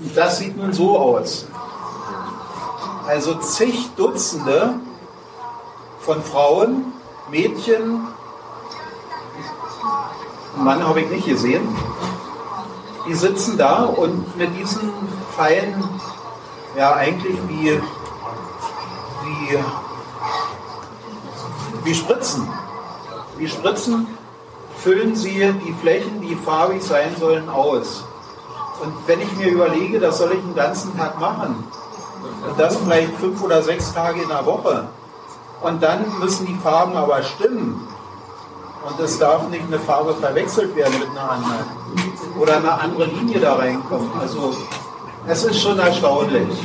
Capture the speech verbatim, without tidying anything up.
Das sieht nun so aus. Also zig Dutzende von Frauen, Mädchen, einen Mann habe ich nicht gesehen, die sitzen da und mit diesen feinen, ja eigentlich wie, wie, wie Spritzen, wie Spritzen füllen sie die Flächen, die farbig sein sollen, aus. Und wenn ich mir überlege, das soll ich den ganzen Tag machen, und das vielleicht fünf oder sechs Tage in der Woche, und dann müssen die Farben aber stimmen, und es darf nicht eine Farbe verwechselt werden mit einer anderen, oder eine andere Linie da reinkommen. Also es ist schon erstaunlich.